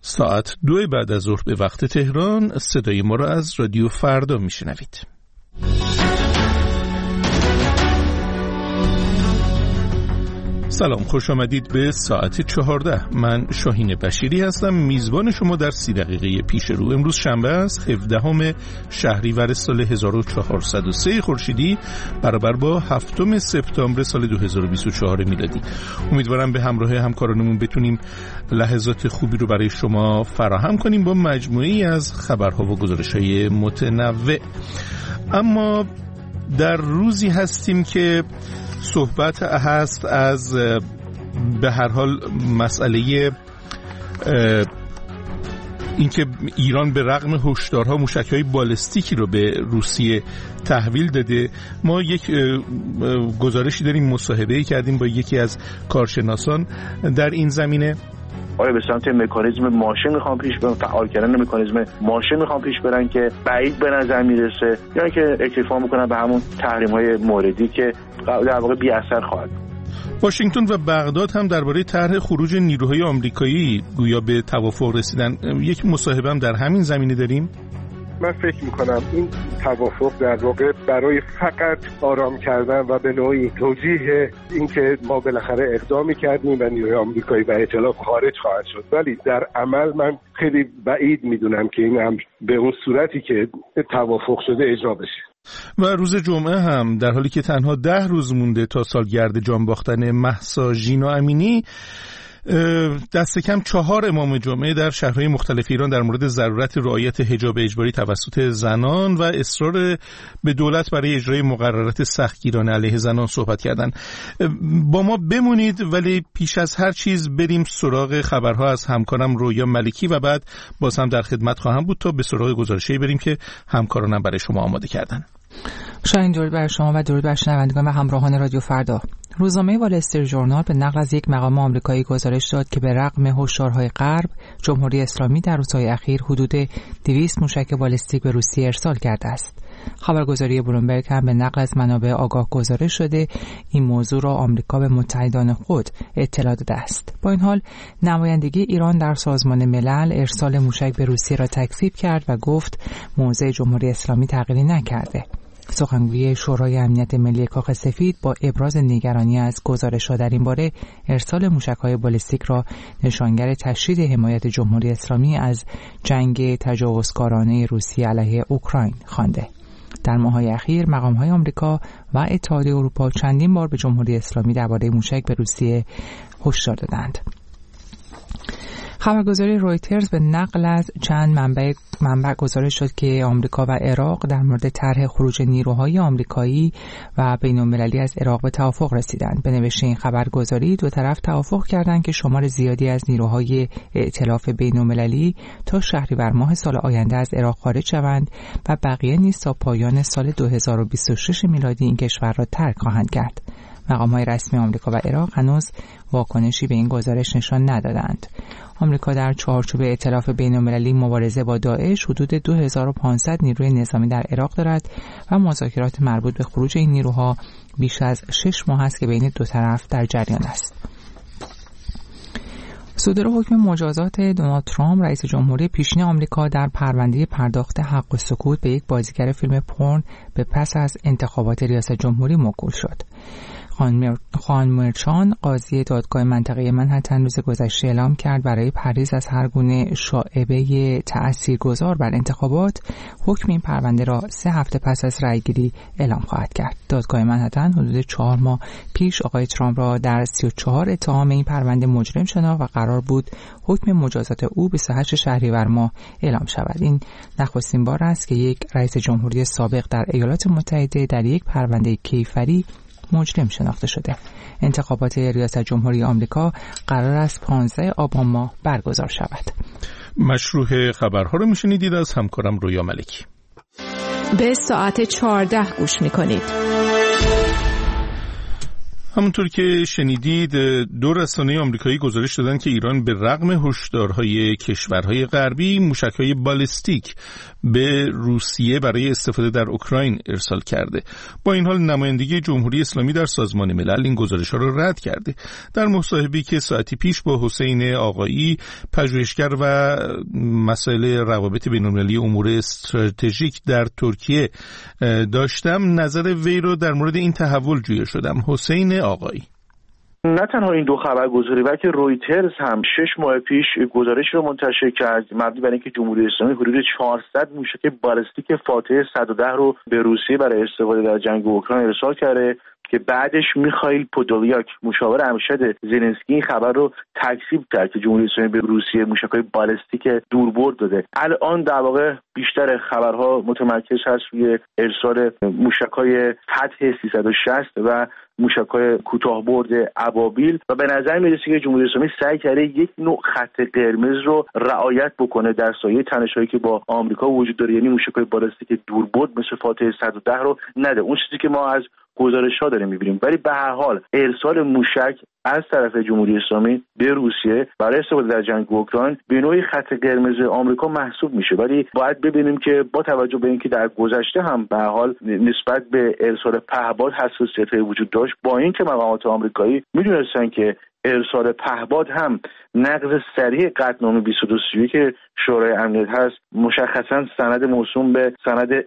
ساعت 2 بعد از ظهر به وقت تهران صدای ما را از رادیو فردا میشنوید. سلام، خوش آمدید به ساعت 14. من شاهین بشیری هستم، میزبان شما در 30 دقیقه پیش رو. امروز شنبه است، 17 شهریور سال 1403 خورشیدی برابر با 7 سپتامبر سال 2024 میلادی. امیدوارم به همراه همکارانمون بتونیم لحظات خوبی رو برای شما فراهم کنیم با مجموعه‌ای از خبرها و گزارش‌های متنوع. اما در روزی هستیم که صحبت هست از به هر حال مسئله اینکه ایران به رغم هشدارها موشک‌های بالستیکی رو به روسیه تحویل داده. ما یک گزارشی داریم، مصاحبه‌ای کردیم با یکی از کارشناسان در این زمینه. آیا به سمت مکانیزم ماشه میخوام پیش برن، فعال کردن مکانیزم ماشه میخوام پیش برن که بعید به نظر میرسه، یا اینکه اکتفا میکنن به همون تحریم‌های موردی که در واقع بی اثر خواهد. واشنگتن و بغداد هم درباره طرح خروج نیروهای آمریکایی گویا به توافق رسیدن. یک مصاحبه هم در همین زمینه داریم. من فکر میکنم این توافق در واقع برای فقط آرام کردن و به نوعی توجیه اینکه ما بالاخره اقدامی کردیم و نیروهای آمریکایی و ائتلاف خارج خواهد شد، ولی در عمل من خیلی بعید میدونم که این هم به اون صورتی که توافق شده اجرا بشه. و روز جمعه هم در حالی که تنها 10 روز مونده تا سالگرد جان باختن مهسا ژینا امینی، دست کم 4 امام جمعه در شهرهای مختلف ایران در مورد ضرورت رعایت حجاب اجباری توسط زنان و اصرار به دولت برای اجرای مقررات سختگیرانه علیه زنان صحبت کردند. با ما بمونید، ولی پیش از هر چیز بریم سراغ خبرها از همکارم رویا ملکی و بعد باز هم در خدمت خواهم بود تا به سراغ گزارشی بریم که همکارانم برای شما آماده کردن. شاید درود بر شما و درود بر شنوندگان و همراهان رادیو فردا. روزنامه وال استریت ژورنال به نقل از یک مقام آمریکایی گزارش داد که به رغم هشدارهای غرب، جمهوری اسلامی در روزهای اخیر حدود 200 موشک بالستیک به روسیه ارسال کرده است. خبرگزاری بلومبرگ هم به نقل از منابع آگاه گزارش شده این موضوع را آمریکا به متحدان خود اطلاع داده است. با این حال نمایندگی ایران در سازمان ملل ارسال موشک به روسیه را تکذیب کرد و گفت موضع جمهوری اسلامی تغییری نکرده. سخنگوی شورای امنیت ملی کاخ سفید با ابراز نگرانی از گزارش‌ها در این باره ارسال موشک‌های بالستیک را نشانگر تشدید حمایت جمهوری اسلامی از جنگ تجاوزکارانه روسیه علیه اوکراین خوانده. در ماه‌های اخیر مقام‌های آمریکا و اتحادیه اروپا چندین بار به جمهوری اسلامی درباره موشک به روسیه هشدار دادند. خبرگزاری رویترز به نقل از چند منبع گزارش شد که آمریکا و عراق در مورد طرح خروج نیروهای آمریکایی و بین‌المللی از عراق به توافق رسیدند. به نوشته این خبرگزاری دو طرف توافق کردند که شمار زیادی از نیروهای ائتلاف بین‌المللی تا شهریور ماه سال آینده از عراق خارج شوند و بقیه نیز تا پایان سال 2026 میلادی این کشور را ترک خواهند کرد. مقام‌های رسمی آمریکا و عراق هنوز واکنشی به این گزارش نشان ندادند. آمریکا در چارچوب ائتلاف بین‌المللی مبارزه با داعش حدود 2500 نیروی نظامی در عراق دارد و مذاکرات مربوط به خروج این نیروها بیش از 6 ماه است که بین دو طرف در جریان است. صدور حکم مجازات دونالد ترامپ رئیس جمهوری پیشین آمریکا در پرونده پرداخت حق السکوت به یک بازیگر فیلم پورن به پس از انتخابات ریاست جمهوری موکول شد. خان مرچان قاضی دادگاه منطقه منهتن روز گذشته اعلام کرد برای پرهیز از هر گونه شائبه تأثیرگذار بر انتخابات حکم این پرونده را 3 هفته پس از رأیگیری اعلام خواهد کرد. دادگاه منهتن حدود 4 ماه پیش آقای ترامپ را در 34 اتهام این پرونده مجرم شناخت و قرار بود حکم مجازات او 28 شهریور ماه اعلام شود. این نخستین بار است که یک رئیس جمهوری سابق در ایالات متحده در یک پرونده کیفری مجرم شناخته شده. انتخابات ریاست جمهوری آمریکا قرار است 15 آبان ماه برگزار شود. مشروع خبرها رو میشنیدید از همکارم رویا ملکی. به ساعت 14 گوش میکنید. همونطور که شنیدید دو رسانه آمریکایی گزارش دادن که ایران به رغم هشدارهای کشورهای غربی موشک‌های بالستیک به روسیه برای استفاده در اوکراین ارسال کرده. با این حال نمایندگی جمهوری اسلامی در سازمان ملل این گزارش‌ها را رد کرده. در مصاحبه‌ای که ساعتی پیش با حسین آقایی پژوهشگر و مسائل روابط بین‌المللی امور استراتژیک در ترکیه داشتم، نظر وی رو در مورد این تحول جویا شدم. حسین آقایی: نه تنها این دو خبرگزاری بلکه رویترز هم 6 ماه پیش گزارش رو منتشر کرد مبنی بر اینکه جمهوری اسلامی حدود 400 موشک بالستیک فاتح 110 رو به روسیه برای استفاده در جنگ اوکراین ارسال کرده که بعدش میخائیل پودولیاک مشاور ارشد زلنسکی این خبر رو تکذیب کرد که جمهوری اسلامی به روسیه موشک‌های بالستیک دوربرد داده. الان در واقع بیشتر خبرها متمرکز هست روی ارسال موشک‌های فتح 360 و موشک‌های کوتاه‌برد ابابیل و به نظر میرسه که جمهوری اسلامی سعی کرده یک نوع خط قرمز رو رعایت بکنه در سایه تنش‌هایی که با آمریکا وجود داره، یعنی موشک‌های بالستیک دوربرد مثل فاتح 110 رو نده. اون چیزی که ما از گزارش‌ها داریم می‌بینیم. ولی به هر حال ارسال موشک از طرف جمهوری اسلامی به روسیه برای استفاده در جنگ اوکراین به نوعی خط قرمز آمریکا محسوب میشه. ولی باید ببینیم که با توجه به اینکه در گذشته هم به هر حال نسبت به ارسال پهپاد حساسیت‌های وجود داشت، با اینکه مقامات آمریکایی می‌دونستن که ارسال پهپاد هم نقض صریح قطعنامه 2231 که شورای امنیت هست، مشخصا سند موسوم به سند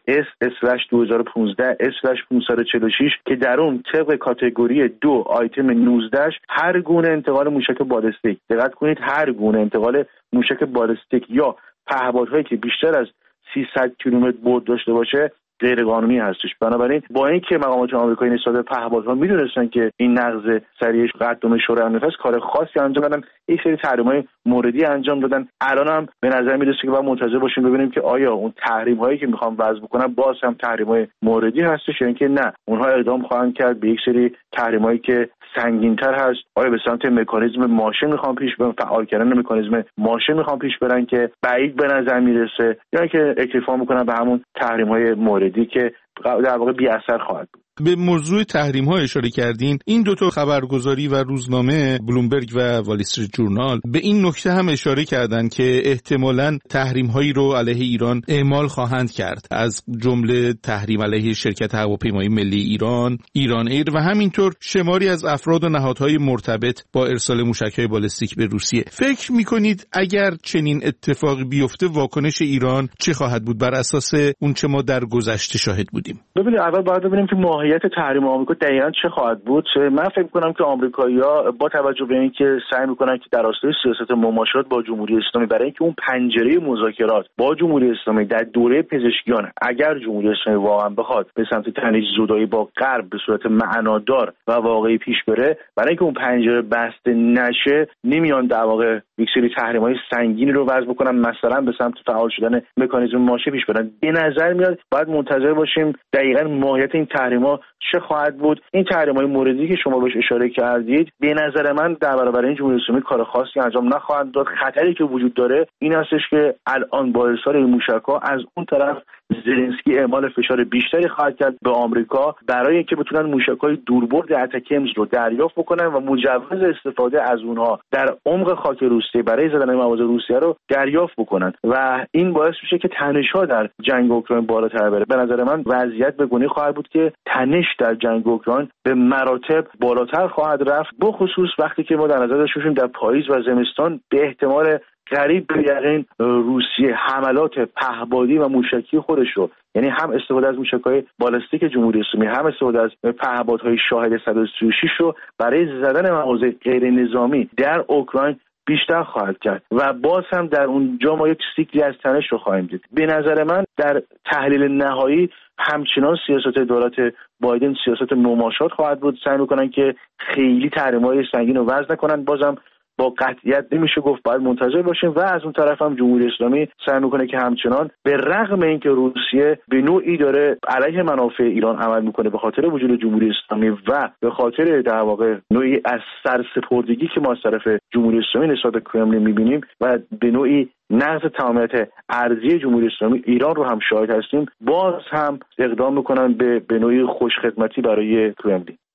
S/2015/546 که در اون طبق کاتگوری 2 آیتم 19 هر گونه انتقال موشک بالستیک، دقت کنید، هر گونه انتقال موشک بالستیک یا پهپادهایی که بیشتر از 300 کیلومتر برد داشته باشه غیر قانونی هستش. بنابراین با اینکه مقامات آمریکایی نسبت به پهپادها میدونستن که این نقض صریح قطعنامه شورای امنیت است، کار خاصی انجام دادن، یک سری تحریم‌های موردی انجام دادن. الان هم به نظر میرسه که باید منتظر باشیم ببینیم که آیا اون تحریم‌هایی که میخوام وضع بکنن باز هم تحریم‌های موردی هستش یا اینکه نه، اونها اقدام خواهند کرد به یک سری تحریم‌هایی که سنگین‌تر هست. آیا به سمت مکانیزم ماشه میخوام پیش برن، فعال کردن مکانیزم ماشه میخوام پیش برن که بعید به نظر میرسه، یا اینکه اکتفا میکنن به همون تحریم‌های موردی که در واقع بی اثر خواهد بود. به موضوع تحریم ها اشاره کردین. این دوتا خبرگزاری و روزنامه بلومبرگ و وال استریت جورنال به این نکته هم اشاره کردند که احتمالاً تحریم هایی رو علیه ایران اعمال خواهند کرد، از جمله تحریم علیه شرکت هواپیمایی ملی ایران ایر و همینطور شماری از افراد و نهادهای مرتبط با ارسال موشک‌های بالستیک به روسیه. فکر می‌کنید اگر چنین اتفاقی بیفته واکنش ایران چه خواهد بود بر اساس اون چه ما در گذشته شاهد بودیم؟ ببینید، اول باید ببینیم که ماهیت تحریم آمریکا دقیقاً چه خواهد بود. من فکر می‌کنم که آمریکایی‌ها با توجه به اینکه سعی می‌کنن که در راستای سیاست مماشات با جمهوری اسلامی، برای اینکه اون پنجره مذاکرات با جمهوری اسلامی در دوره پزشکیان اگر جمهوری اسلامی واقعا بخواد به سمت تنش زدایی با غرب به صورت معنادار و واقعی پیش بره، برای اینکه اون پنجره بسته نشه نمیان در واقع یک سری تحریم‌های سنگینی رو وضع بکنن، مثلا به سمت فعال شدن مکانیزم ماشه پیش برن. به نظر میاد باید منتظر باشیم دقیقاً ماهیت این تحریم‌ها چه خواهد بود. این تحریم‌های موردی که شما بهش اشاره کردید به نظر من در برابر این جمهوری اسلامی کار خاصی انجام نخواهند داد. خطری که وجود داره این هستش که الان با ارسال این موشک‌ها از اون طرف زلنسکی اعمال فشار بیشتری خواهد کرد به آمریکا برای اینکه بتونن موشک‌های دوربرد اتکمز رو دریافت بکنن و مجوز استفاده از اونها در عمق خاک روسیه برای زدن مواضع روسیه رو دریافت بکنن و این باعث میشه که تنش‌ها در جنگ اوکراین بالاتر بره. به نظر من وضعیت به گونه‌ای خواهد بود که تنش در جنگ اوکراین به مراتب بالاتر خواهد رفت، بخصوص وقتی که ما در نظر داشته باشیم در پاییز و زمستان به احتمال قریب به یقین روسیه حملات پهپادی و موشکی خودش رو، یعنی هم استفاده از موشک‌های بالستیک جمهوری اسلامی هم استفاده از پهپادهای شاهد 136 رو برای زدن مواضع غیر نظامی در اوکراین بیشتر خواهد کرد و باز هم در اونجا ما یک سیکلی از تنش رو خواهیم دید. به نظر من در تحلیل نهایی همچنان سیاست دولت بایدن سیاست مماشات خواهد بود. سعی می‌کنن که خیلی تحریم‌های سنگین رو وضع نکنن. بازم با قطعیت نمیشه گفت، باید منتظر باشیم. و از اون طرف هم جمهوری اسلامی سعی میکنه که همچنان به رغم اینکه روسیه به نوعی داره علیه منافع ایران عمل میکنه به خاطر وجود جمهوری اسلامی و به خاطر در واقع نوعی از سرسپردگی که ما از طرف جمهوری اسلامی نسبت به کرملین میبینیم و به نوعی نقض تمامیت ارضی جمهوری اسلامی ایران رو هم شاهد هستیم، باز هم اقدام میکنن به نوعی خوشخدمتی برای کرملین.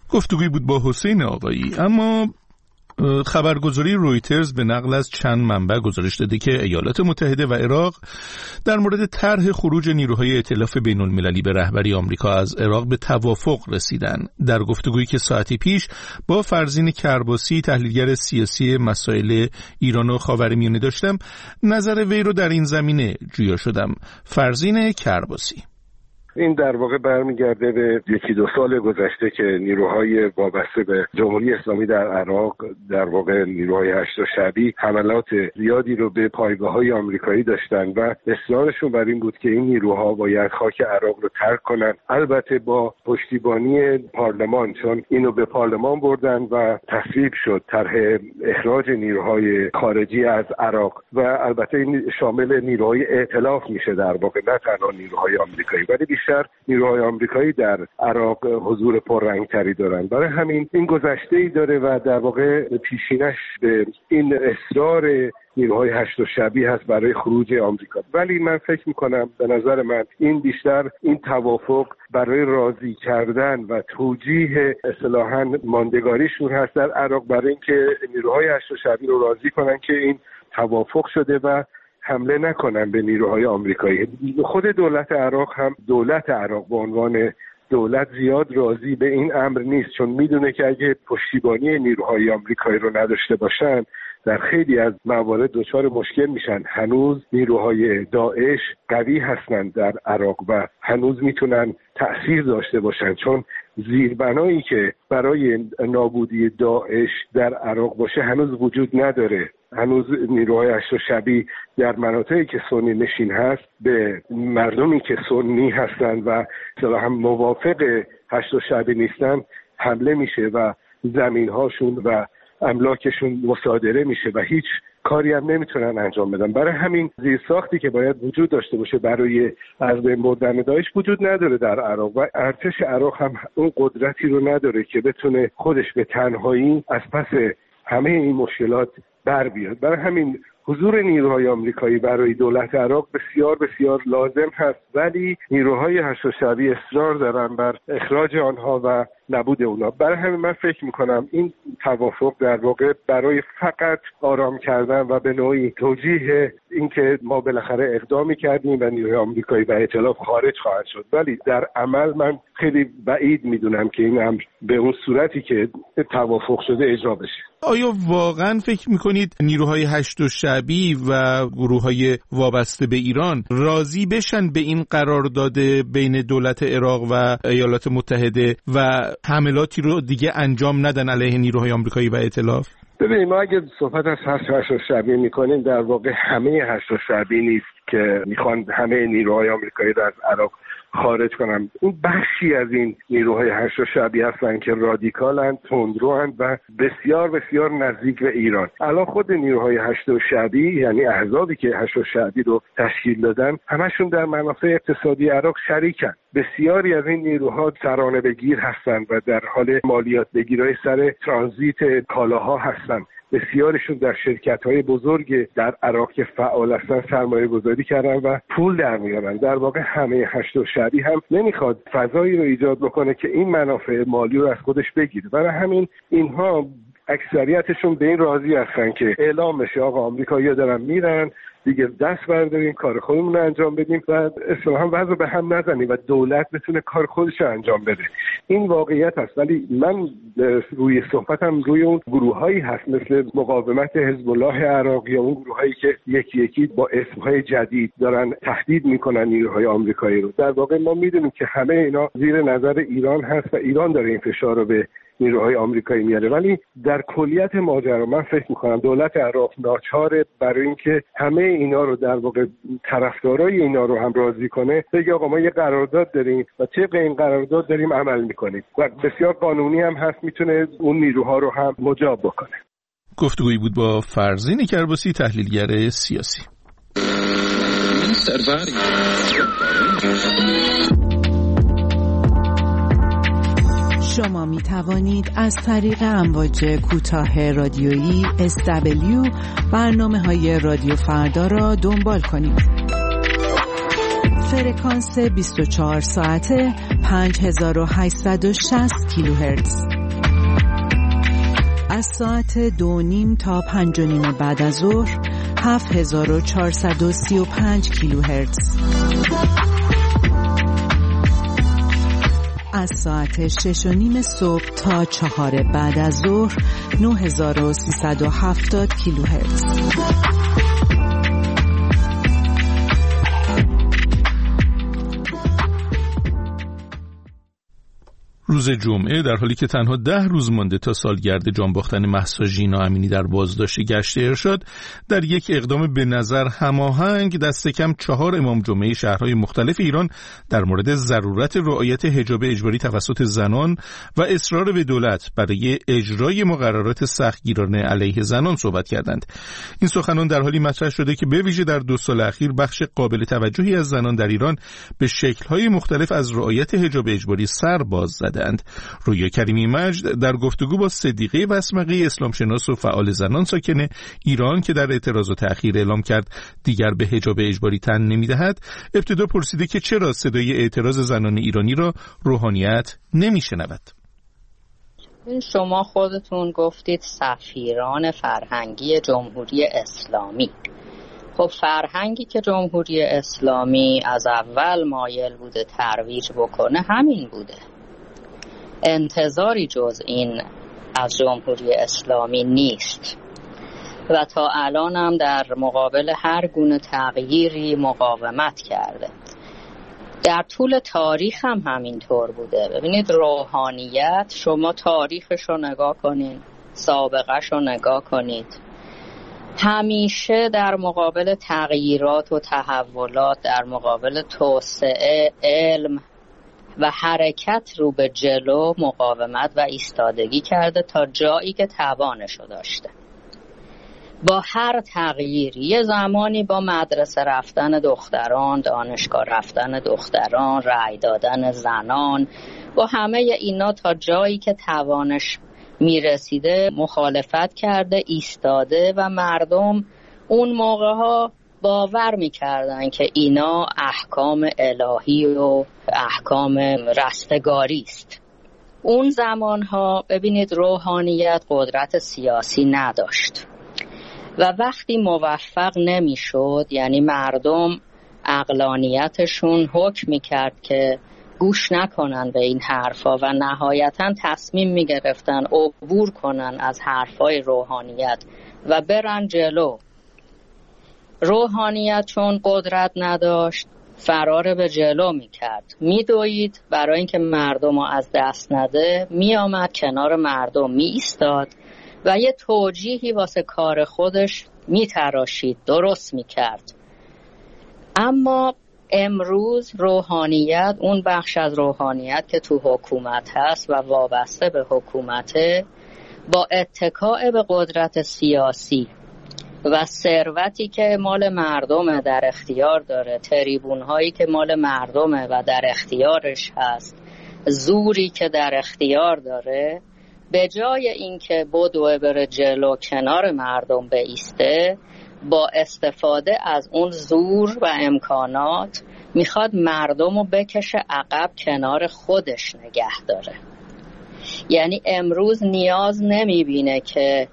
گفتگویی بود با حسین آقایی. اما خبرگزاری رویترز به نقل از چند منبع گزارش داده که ایالات متحده و عراق در مورد طرح خروج نیروهای ائتلاف بین‌المللی به رهبری آمریکا از عراق به توافق رسیدن. در گفتگویی که ساعتی پیش با فرزین کرباسی تحلیلگر سیاسی مسائل ایران و خاورمیانه داشتم، نظر وی رو در این زمینه جویا شدم. فرزین کرباسی: این در واقع برمیگرده به 1-2 سال گذشته که نیروهای وابسته به جمهوری اسلامی در عراق، در واقع نیروهای هشت شعبی، حملات زیادی رو به پایگاه‌های آمریکایی داشتن و اصرارشون بر این بود که این نیروها باید خاک عراق رو ترک کنن، البته با پشتیبانی پارلمان، چون اینو به پارلمان بردن و تصویب شد طرح اخراج نیروهای خارجی از عراق و البته این شامل نیروهای ائتلاف میشه در واقع، نه تنها نیروهای آمریکایی، ولی بیشتر نیروهای آمریکایی در عراق حضور پررنگتری دارن. برای همین این گذشته‌ای داره و در واقع پیشینش به این اصرار نیروهای هشت شعبی هست برای خروج آمریکا. ولی من فکر میکنم، به نظر من، این بیشتر این توافق برای راضی کردن و توجیه اصطلاحاً ماندگاریشون هست در عراق، برای اینکه نیروهای هشت شعبی رو راضی کنن که این توافق شده و حمله نکنن به نیروهای آمریکایی. خود دولت عراق هم، دولت عراق به عنوان دولت، زیاد راضی به این امر نیست، چون میدونه که اگه پشتیبانی نیروهای آمریکایی رو نداشته باشن در خیلی از موارد دچار مشکل میشن. هنوز نیروهای داعش قوی هستند در عراق و هنوز میتونن تأثیر داشته باشن، چون زیربنایی که برای نابودی داعش در عراق باشه هنوز وجود نداره. هنوز نیروهای هشت شعبی در مناطقی که سنی نشین هست به مردمی که سنی هستند و اصطلاحاً موافق هشت شعبی نیستن حمله میشه و زمینهاشون و املاکشون مصادره میشه و هیچ کاری هم نمیتونن انجام بدن. برای همین زیرساختی که باید وجود داشته باشه برای از بین بردن داعش وجود نداره در عراق و ارتش عراق هم اون قدرتی رو نداره که بتونه خودش به تنهایی از پس همه این مشکلات بر بیاد. برای همین حضور نیروهای آمریکایی برای دولت عراق بسیار بسیار لازم هست، ولی نیروهای هشت شعبی اصرار دارن بر اخراج آنها و نبود اونا. برای همین من فکر میکنم این توافق در واقع برای فقط آرام کردن و به نوعی توجیه اینکه ما بالاخره اقدامی کردیم و نیروهای آمریکایی و ائتلاف خارج خواهد شد، ولی در عمل من خیلی بعید میدونم که این امر به اون صورتی که توافق شده اجرا بشه. آیا واقعا فکر میکنید نیروهای هشت شعبی و گروه‌های وابسته به ایران راضی بشن به این قرارداد بین دولت عراق و ایالات متحده و حملاتی رو دیگه انجام ندن علیه نیروهای آمریکایی و ائتلاف؟ ببینید، ما اگه صحبت از هشت شعبی میکنیم، در واقع همه هشت شعبی نیست که میخوان همه نیروهای آمریکایی رو از عراق خارج کنن. این بخشی از این نیروهای هشت شعبی هستن که رادیکالن، تندروان و بسیار بسیار نزدیک به ایران. الان خود نیروهای هشت شعبی، یعنی احزابی که هشت شعبی رو تشکیل دادن، همشون در منافع اقتصادی عراق شریکن. بسیاری از این نیروها سرانه بگیر هستند و در حال مالیات بگیرهای سر ترانزیت کالاها هستند. بسیارشون در شرکت‌های بزرگ در عراق که فعال هستن سرمایه گذاری کردن و پول در میارن. در واقع همه هشت شعبی هم نمیخواد فضایی رو ایجاد بکنه که این منافع مالی رو از خودش بگیره. برای همین اینها اکثریتشون به این راضی هستن که اعلام بشه آقا آمریکایی‌ها دارن میرن، دیگه دست برداریم، کار خودمون رو انجام بدیم و اصطلاحاً وضع به هم نزنیم و دولت بتونه کار خودش رو انجام بده. این واقعیت هست، ولی من روی صحبتم روی اون گروهایی هست مثل مقاومت حزب الله عراق یا اون گروهایی که یکی یکی با اسمهای جدید دارن تهدید میکنن نیروهای آمریکایی رو. در واقع ما میدونیم که همه اینا زیر نظر ایران هست و ایران داره این فشار رو به نیروهای آمریکایی میاره، ولی در کلیت ماجرا من فکر میکنم دولت عراق ناچاره برای اینکه همه اینا رو در واقع طرفدارای اینا رو هم راضی کنه بگه آقا ما یه قرارداد داریم و طبق این قرارداد داریم عمل میکنیم و بسیار قانونی هم هست، میتونه اون نیروها رو هم مجاب بکنه. گفتگویی بود با فرزین کرباسی، تحلیلگر سیاسی. شما می توانید از طریق امواج کوتاه رادیویی SW برنامه‌های رادیو فردا را دنبال کنید. فرکانس 24 ساعته 5860 کیلوهرتز. از ساعت 2:30 تا 5:30 بعد از ظهر 7435 کیلوهرتز. از ساعت 6:30 صبح تا 4 بعد از ظهر 9370 کیلوهرتز. روز جمعه در حالی که تنها 10 روز مانده تا سالگرد جان باختن مهسا ژینا امینی در بازداشت گشت ارشاد، در یک اقدام به نظر هماهنگ دست کم 4 امام جمعه شهرهای مختلف ایران در مورد ضرورت رعایت حجاب اجباری توسط زنان و اصرار به دولت برای اجرای مقررات سختگیرانه علیه زنان صحبت کردند. این سخنان در حالی مطرح شده که به ویژه در 2 سال اخیر بخش قابل توجهی از زنان در ایران به شکل‌های مختلف از رعایت حجاب اجباری سر باز زدند. رویا کریمی مجد در گفتگو با صدیقه بسمقی اسلامشناس و فعال زنان ساکن ایران که در اعتراض و تأخیر اعلام کرد دیگر به حجاب اجباری تن نمی‌دهد، ابتدا پرسیده که چرا صدای اعتراض زنان ایرانی را روحانیت نمی‌شنود. شما خودتون گفتید سفیران فرهنگی جمهوری اسلامی. خب فرهنگی که جمهوری اسلامی از اول مایل بوده ترویج بکنه همین بوده. انتظاری جز این از جمهوری اسلامی نیست و تا الان هم در مقابل هر گونه تغییری مقاومت کرده. در طول تاریخ هم همینطور بوده. ببینید روحانیت، شما تاریخش رو نگاه کنید، سابقش رو نگاه کنید، همیشه در مقابل تغییرات و تحولات، در مقابل توسعه علم و حرکت رو به جلو مقاومت و ایستادگی کرده تا جایی که توانشو داشته. با هر تغییری، یه زمانی با مدرسه رفتن دختران، دانشگاه رفتن دختران، رأی دادن زنان، با همه اینا تا جایی که توانش میرسیده مخالفت کرده، ایستاده و مردم اون موقعها باور میکردن که اینا احکام الهی و احکام رستگاری است. اون زمانها ببینید روحانیت قدرت سیاسی نداشت و وقتی موفق نمیشد، یعنی مردم عقلانیتشون حکم میکرد که گوش نکنن به این حرفا و نهایتاً تصمیم میگرفتن عبور کنن از حرفای روحانیت و برن جلو. روحانیت چون قدرت نداشت فرار به جلو میکرد، میدوید برای اینکه مردم رو از دست نده، میآمد کنار مردم میایستاد و یه توجیهی واسه کار خودش میتراشید، درست میکرد. اما امروز روحانیت، اون بخش از روحانیت که تو حکومت هست و وابسته به حکومته، با اتکاء به قدرت سیاسی و ثروتی که مال مردمه در اختیار داره، تریبون هایی که مال مردمه و در اختیارش هست، زوری که در اختیار داره، به جای اینکه بدوه بره جلو کنار مردم بایسته، با استفاده از اون زور و امکانات میخواد مردم رو بکشه عقب، کنار خودش نگه داره. یعنی امروز نیاز نمیبینه که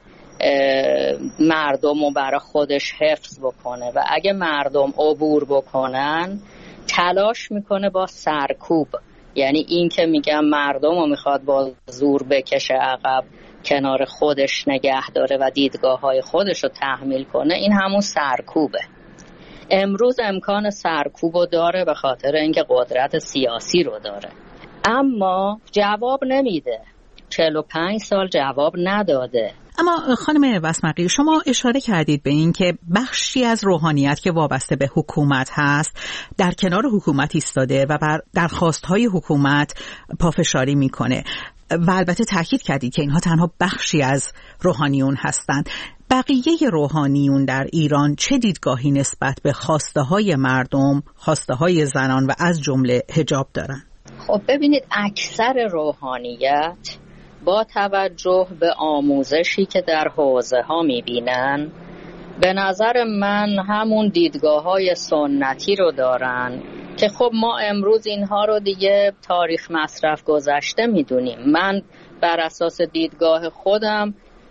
مردم رو برای خودش حفظ بکنه و اگه مردم عبور بکنن تلاش میکنه با سرکوب، یعنی این که میگم مردم رو میخواد با زور بکشه عقب، کنار خودش نگه داره و دیدگاه‌های خودش رو تحمیل کنه، این همون سرکوبه. امروز امکان سرکوب رو داره به خاطر اینکه قدرت سیاسی رو داره، اما جواب نمیده. 45 سال جواب نداده. اما خانم بسمقی، شما اشاره کردید به این که بخشی از روحانیت که وابسته به حکومت هست در کنار حکومت ایستاده و بر درخواست‌های حکومت پافشاری میکنه و البته تاکید کردید که اینها تنها بخشی از روحانیون هستند. بقیه روحانیون در ایران چه دیدگاهی نسبت به خواسته‌های مردم، خواسته‌های زنان و از جمله حجاب دارن؟ خب ببینید، اکثر روحانیت با توجه به آموزشی که در حوزه ها میبینن، به نظر من همون دیدگاه های سنتی رو دارن که خب ما امروز اینها رو دیگه تاریخ مصرف گذشته میدونیم. من بر اساس دیدگاه خودم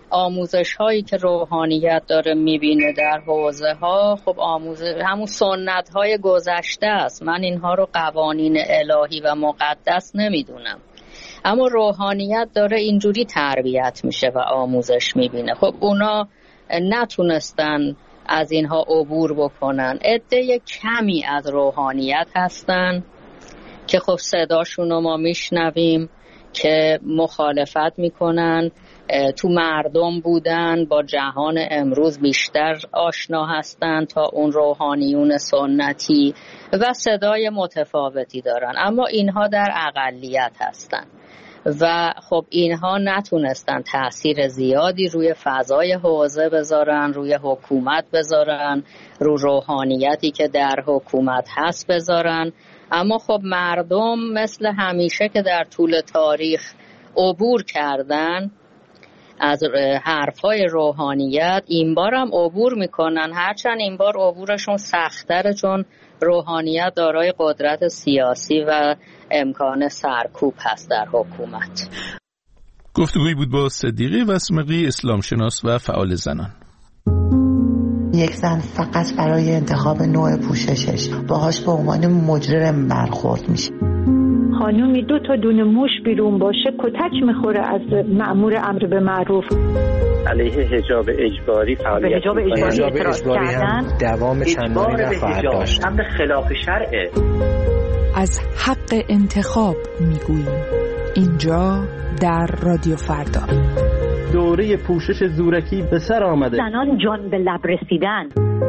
آموزش هایی که روحانیت داره میبینه در حوزه ها، خب همون سنت های گذشته است. من اینها رو قوانین الهی و مقدس نمیدونم، اما روحانیت داره اینجوری تربیت میشه و آموزش میبینه. خب اونا نتونستن از اینها عبور بکنن. عده کمی از روحانیت هستن که خب صداشون رو ما میشنویم که مخالفت میکنن، تو مردم بودن، با جهان امروز بیشتر آشنا هستن تا اون روحانیون سنتی و صدای متفاوتی دارن، اما اینها در اقلیت هستن و خب اینها نتونستن تأثیر زیادی روی فضای حوزه بذارن، روی حکومت بذارن، رو روحانیتی که در حکومت هست بذارن. اما خب مردم مثل همیشه که در طول تاریخ عبور کردن از حرفای روحانیت، این بار هم عبور میکنن، هرچند این بار عبورشون سخت‌تره چون روحانیت دارای قدرت سیاسی و امکان سرکوب هست در حکومت. گفتگویی بود با صدیقه وسمقی، اسلام شناس و فعال زنان. یک زن فقط برای انتخاب نوع پوششش باهاش به عنوان مجرم برخورد میشه. خانومی 2 تا دونه موش بیرون باشه کتک میخوره از مأمور امر به معروف. علیه حجاب اجباری فعالیت حجاب اجباری هم دوام چندانی نخواهد داشت. امر خلاف شرعه. از حق انتخاب میگوییم اینجا در رادیو فردا. دوره پوشش زورکی به سر آمده. زنان جان به لب رسیدن.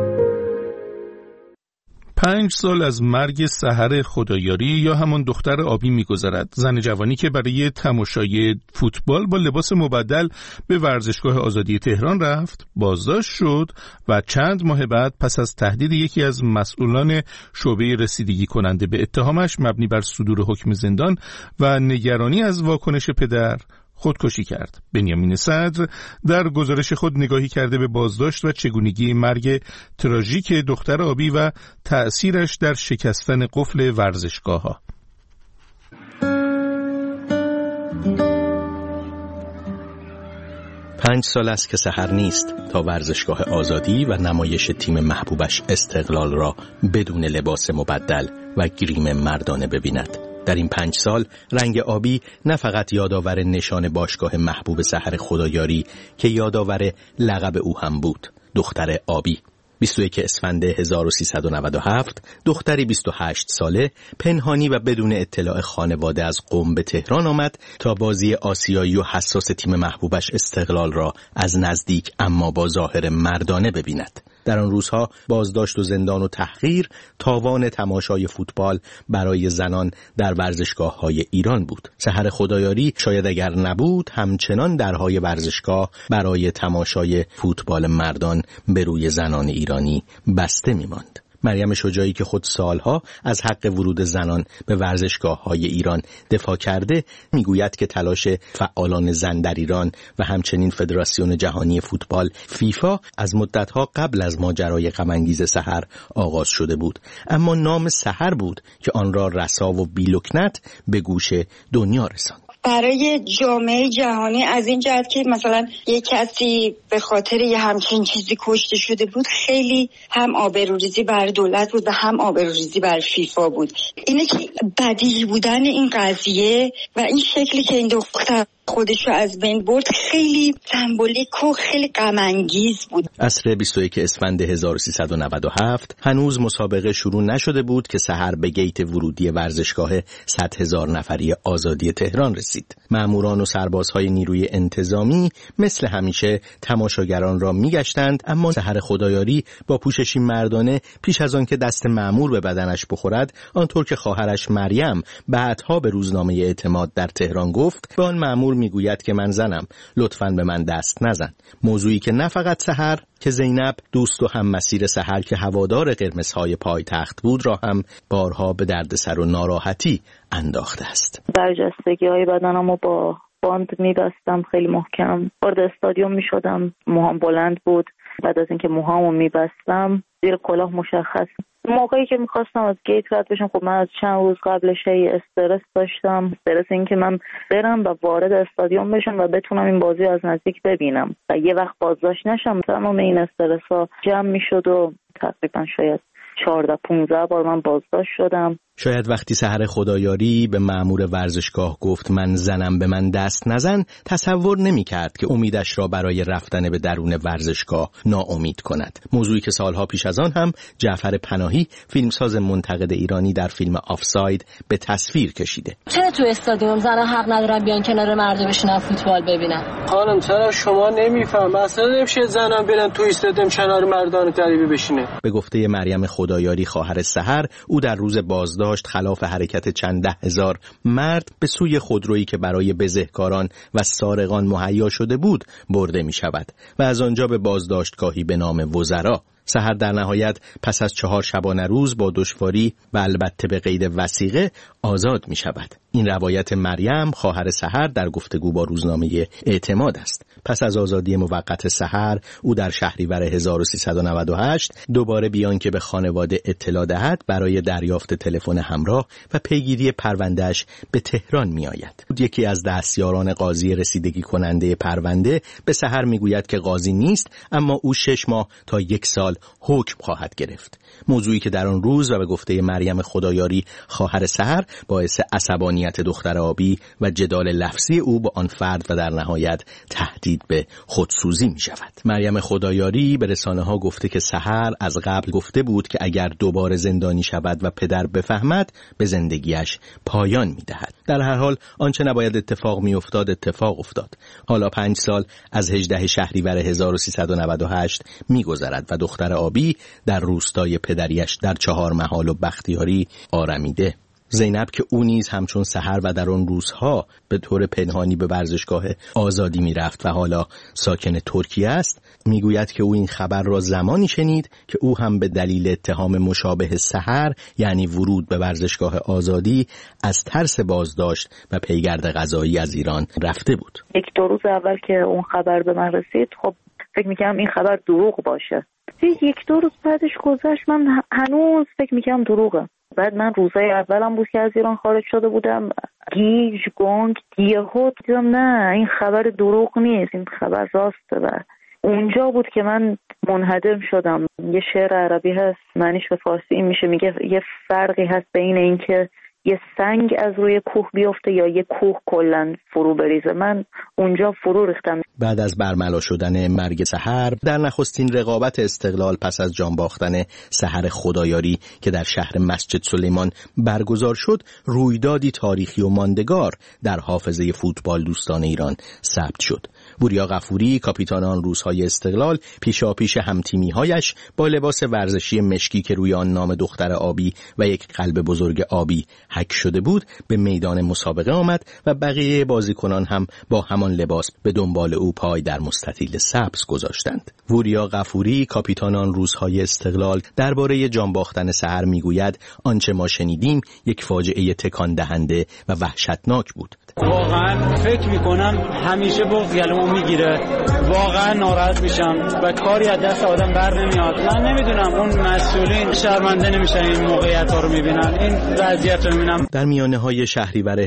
5 سال از مرگ سحر خدایاری یا همون دختر آبی می‌گذرد. زن جوانی که برای تماشای فوتبال با لباس مبدل به ورزشگاه آزادی تهران رفت، بازداشت شد و چند ماه بعد پس از تهدید یکی از مسئولان شعبه رسیدگی کننده به اتهامش مبنی بر صدور حکم زندان و نگرانی از واکنش پدر خودکشی کرد. بنیامین صدر در گزارش خود نگاهی کرده به بازداشت و چگونگی مرگ تراژیک دختر آبی و تأثیرش در شکستن قفل ورزشگاه‌ها. پنج سال است که سحر نیست تا ورزشگاه آزادی و نمایش تیم محبوبش استقلال را بدون لباس مبدل و گریم مردانه ببیند. در این 5 سال رنگ آبی نه فقط یادآور نشان باشگاه محبوب سحر خدایاری که یادآور لقب او هم بود، دختر آبی. 21 اسفند 1397 دختری 28 ساله پنهانی و بدون اطلاع خانواده از قم به تهران آمد تا بازی آسیایی و حساس تیم محبوبش استقلال را از نزدیک اما با ظاهر مردانه ببیند. در آن روزها بازداشت و زندان و تحقیر تاوان تماشای فوتبال برای زنان در ورزشگاه‌های ایران بود. سحر خدایاری شاید اگر نبود همچنان درهای ورزشگاه برای تماشای فوتبال مردان به روی زنان ایرانی بسته می‌ماند. مریم شجاعی که خود سالها از حق ورود زنان به ورزشگاه‌های ایران دفاع کرده میگوید که تلاش فعالان زن در ایران و همچنین فدراسیون جهانی فوتبال فیفا از مدت‌ها قبل از ماجرای غم‌انگیز سحر آغاز شده بود، اما نام سحر بود که آن را رسا و بی‌لکنت به گوش دنیا رساند. برای جامعه جهانی از این جهت که مثلا یک کسی به خاطر یه همچین چیزی کشته شده بود، خیلی هم آبروریزی بر دولت بود و هم آبروریزی بر فیفا بود. اینه که بدیهی بودن این قضیه و این شکلی که این دختر خودشو از بین برد خیلی سمبولیک و خیلی غم انگیز بود. عصر 21 اسفند 1397 هنوز مسابقه شروع نشده بود که سحر به گیت ورودی ورزشگاه 100,000 نفری آزادی تهران رسید. ماموران و سربازهای نیروی انتظامی مثل همیشه تماشاگران را میگشتند، اما سحر خدایاری با پوششی مردانه پیش از آن که دست مامور به بدنش بخورد، آنطور که خواهرش مریم بعدها به روزنامه اعتماد در تهران گفت، به آن مامور میگوید که من زنم، لطفاً به من دست نزن. موضوعی که نه فقط سحر که زینب دوست و هم مسیر سحر که هوادار قرمزهای پایتخت بود را هم بارها به دردسر و ناراحتی انداخته است. برجستگی‌های بدنمو با باند می‌بستم خیلی محکم، وارد استادیوم می‌شدم، موهام بلند بود، بعد از اینکه موهامو میبستم زیر کلاه مشخص. موقعی که میخواستم از گیت رد بشم، خب من از چند روز قبلش استرس داشتم، استرس این که من برم و وارد استادیوم بشم و بتونم این بازی از نزدیک ببینم و یه وقت بازداشت نشم. تمام این استرس ها جمع میشد و تقریبا شاید 14-15 بار من بازداشت شدم. شاید وقتی سحر خدایاری به مأمور ورزشگاه گفت من زنم به من دست نزن، تصور نمی کرد که امیدش را برای رفتن به درون ورزشگاه ناامید کند. موضوعی که سالها پیش از آن هم جعفر پناهی، فیلمساز منتقد ایرانی، در فیلم آفساید به تصویر کشیده. چرا تو استادیوم زنها حق ندارن بیان کنار مردم بشینن فوتبال ببینن؟ خانم چرا شما نمیفهم؟ اصلا نمیشه زنها برن تو استادیوم کنار مردان غریبه بشینه. به گفته مریم خدایاری خواهر سحر، او در روز بازداشت خلاف حرکت چند ده هزار مرد به سوی خودرویی که برای بزهکاران و سارقان مهیا شده بود برده می شود و از آنجا به بازداشتگاهی به نام وزرا. سحر در نهایت پس از 4 شبانه روز با دشواری و البته به قید وثیقه آزاد می شود. این روایت مریم خواهر سحر در گفتگو با روزنامه اعتماد است. پس از آزادی موقت سحر، او در شهریور 1398 دوباره بیان که به خانواده اطلاع دهد برای دریافت تلفن همراه و پیگیری پروندهش به تهران می آید. یکی از دستیاران قاضی رسیدگی کننده پرونده به سحر می گوید که قاضی نیست، اما او 6 ماه تا 1 سال حکم خواهد گرفت. موضوعی که در آن روز و به گفته مریم خدایاری خواهر سحر باعث عصبانیت دختر آبی و جدال لفظی او با آن فرد و در نهایت تهدید به خودسوزی می شود. مریم خدایاری به رسانه‌ها گفته که سحر از قبل گفته بود که اگر دوباره زندانی شود و پدر بفهمد به زندگیش پایان می دهد. در هر حال آنچه نباید اتفاق می افتاد اتفاق افتاد. حالا 5 سال از 18 شهریور 1398 می گذرد و دختر آبی در روستای پدریش در 4 محال و بختیاری آرمیده. زینب که او نیز همچون سحر و در آن روزها به طور پنهانی به ورزشگاه آزادی می رفت و حالا ساکن ترکیه است، می گوید که او این خبر را زمانی شنید که او هم به دلیل اتهام مشابه سحر، یعنی ورود به ورزشگاه آزادی، از ترس بازداشت و پیگرد قضایی از ایران رفته بود. 1-2 روز اول که اون خبر به من رسید، خب فکر می‌کردم این خبر دروغ باشه. 1-2 روز بعدش گذشت، من هنوز فکر می‌کردم دروغه. بعد من روزای اولم بود که از ایران خارج شده بودم، گیج گنگ یهو دیدم نه این خبر دروغ نیست، این خبر راسته. و اونجا بود که من منهدم شدم. یه شعر عربی هست معنیش به فارسی این میشه، میگه یه فرقی هست بین این که یه سنگ از روی کوه بیفته یا یه کوه کلن فرو بریزه. من اونجا فرو ریختم. بعد از برملا شدن مرگ سحر، در نخستین رقابت استقلال پس از جان باختن سحر خدایاری که در شهر مسجد سلیمان برگزار شد، رویدادی تاریخی و ماندگار در حافظه فوتبال دوستان ایران ثبت شد. وریا غفوری، کاپیتان آن روزهای استقلال، پیشاپیش همتیمی‌هایش با لباس ورزشی مشکی که روی آن نام دختر آبی و یک قلب بزرگ آبی حک شده بود، به میدان مسابقه آمد و بقیه بازیکنان هم با همان لباس به دنبال او پای در مستطیل سبز گذاشتند. وریا غفوری، کاپیتان آن روزهای استقلال، درباره جان باختن سحر میگوید آنچه ما شنیدیم یک فاجعه تکان دهنده و وحشتناک بود. واقعا فکر میکنم همیشه بغض گلومو میگیره، واقعا ناراحت میشم و کاری از دست آدم بر نمیاد. من نمیدونم اون مسئولین شرمنده نمیشن این موقعیت ها رو میبینن، این وضعیت رو میبینم. در میانه های شهریور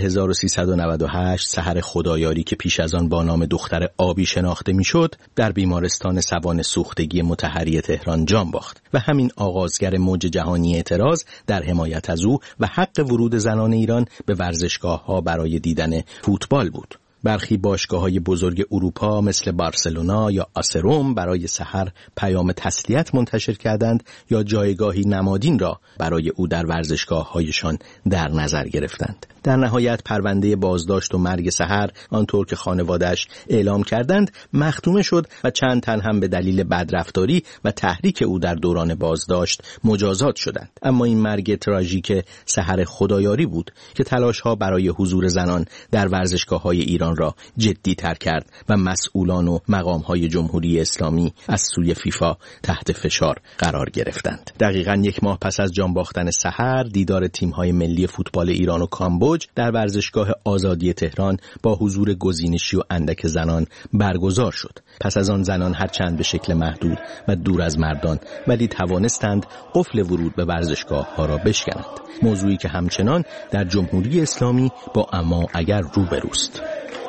1398 سحر خدایاری که پیش از آن با نام دختر آبی شناخته میشد، در بیمارستان سوان سوختگی مطهری تهران جان باخت و همین آغازگر موج جهانی اعتراض در حمایت از او و حق ورود زنان ایران به ورزشگاه‌ها برای دیدن فوتبال بود. برخی باشگاه‌های بزرگ اروپا مثل بارسلونا یا آسروم برای سحر پیام تسلیت منتشر کردند یا جایگاهی نمادین را برای او در ورزشگاه‌هایشان در نظر گرفتند. در نهایت پرونده بازداشت و مرگ سحر آنطور که خانواده‌اش اعلام کردند مختومه شد و چند تن هم به دلیل بدرفتاری و تحریک او در دوران بازداشت مجازات شدند. اما این مرگ تراژیک سحر خدایاری بود که تلاش‌ها برای حضور زنان در ورزشگاه‌های ایران تهران را جدی تر کرد و مسئولان و مقام‌های جمهوری اسلامی از سوی فیفا تحت فشار قرار گرفتند. دقیقاً 1 ماه پس از جان باختن سحر، دیدار تیم‌های ملی فوتبال ایران و کامبوج در ورزشگاه آزادی تهران با حضور گزینشی و اندک زنان برگزار شد. پس از آن زنان هرچند به شکل محدود و دور از مردان ولی توانستند قفل ورود به ورزشگاه‌ها را بشکنند. موضوعی که همچنان در جمهوری اسلامی با اما اگر روبروست.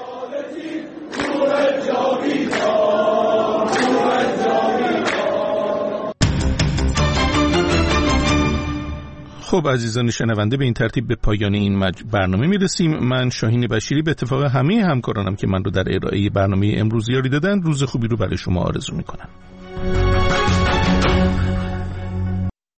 خب عزیزان شنونده، به این ترتیب به پایان این برنامه میرسیم. من شاهین بشیری به اتفاق همه همکارانم که من رو در ارائه برنامه امروز یاری دادن، روز خوبی رو برای شما آرزو میکنم.